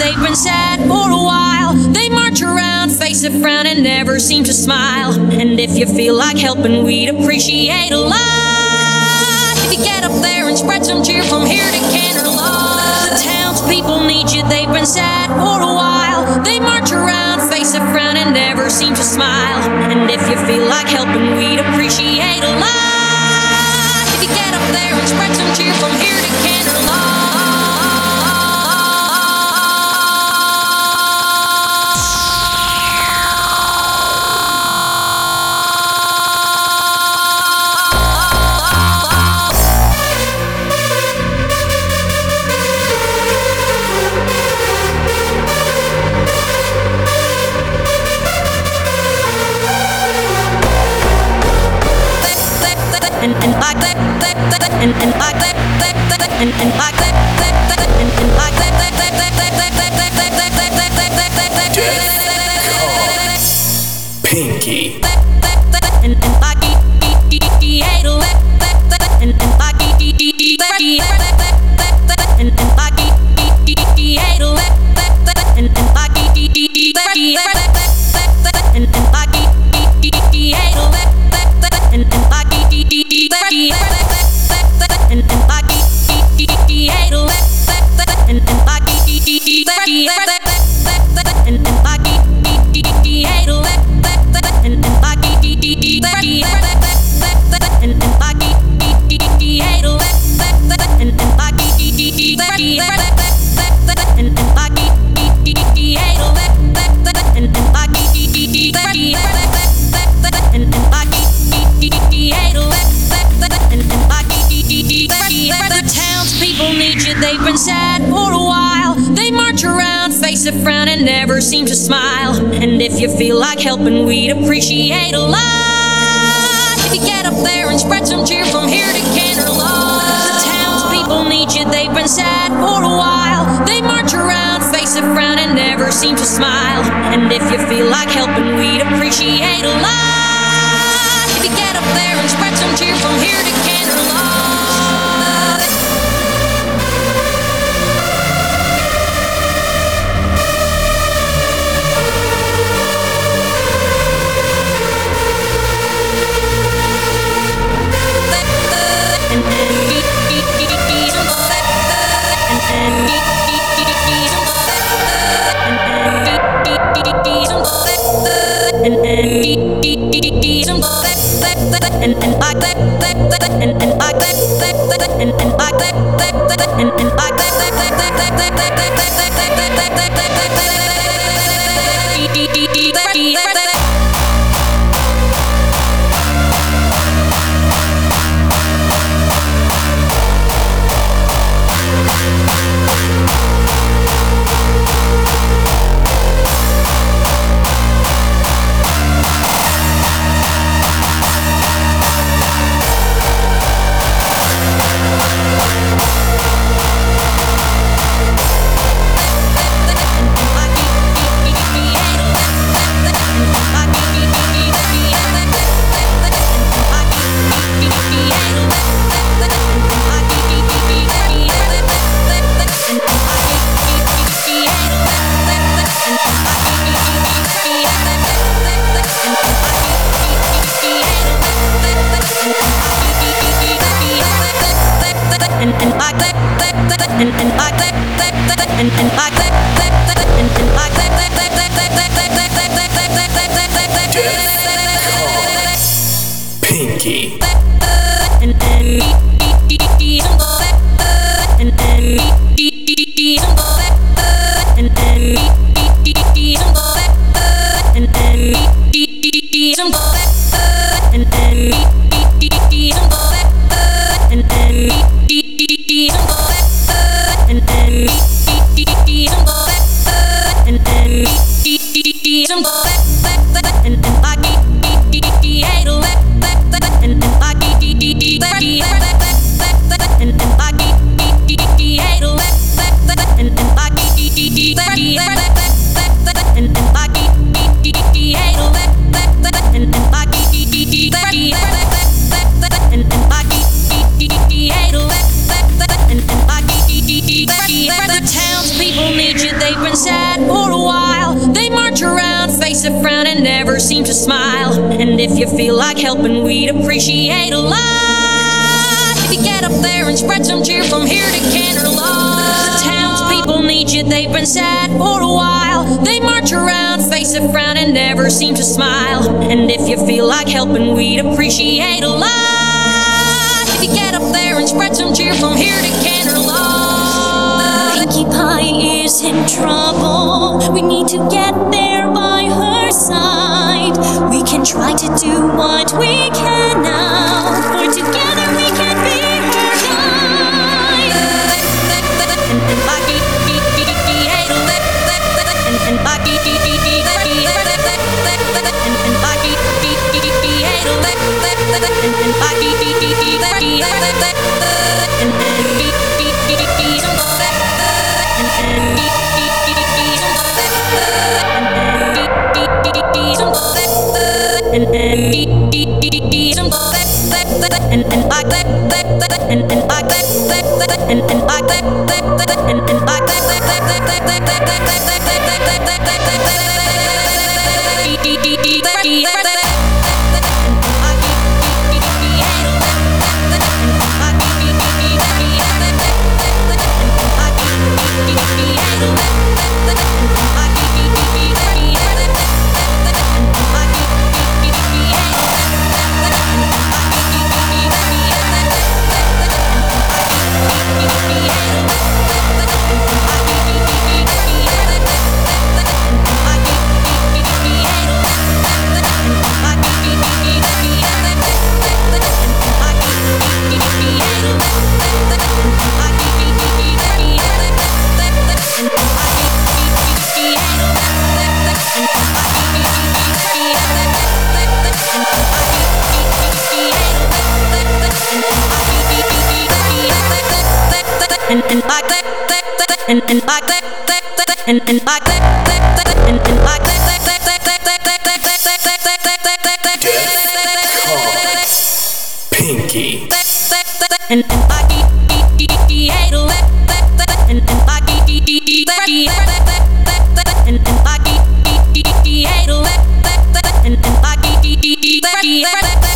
they've been sad for a while. They march around, face a frown, and never seem to smile. And if you feel like helping, we'd appreciate a lot if you get up there and spread some cheer from here to Canterlot. The townspeople need you, they've been sad for a while. They march around, face a frown, and never seem to smile. And if you feel like helping, we'd appreciate a lot if you get up there and spread some cheer from here to Canterlot. And like that, and like that, and like that, and like that, Pinky. And like they've been sad for a while. They march around, face a frown, and never seem to smile. And if you feel like helping, we'd appreciate a lot if you get up there and spread some cheer from here to Canterlot. The townspeople need you, they've been sad for a while. They march around, face a frown, and never seem to smile. And if you feel like helping, we'd appreciate a lot if you get up there and spread some cheer from here to Canterlot. Pinky. And you, they've been sad for a while. They march around, face a frown, and never seem to smile. And if you feel like helping, we'd appreciate a lot if you get up there and spread some cheer from here to Canterlot. The townspeople need you, they've been sad for a while. They march around, face a frown, and never seem to smile. And if you feel like helping, we'd appreciate a lot if you get up there and spread some cheer from here to Canterlot. Pinkie Pie is in trouble. We need to get there by her side. We can try to do what we can now, for together we can be her guide. Pinkie. And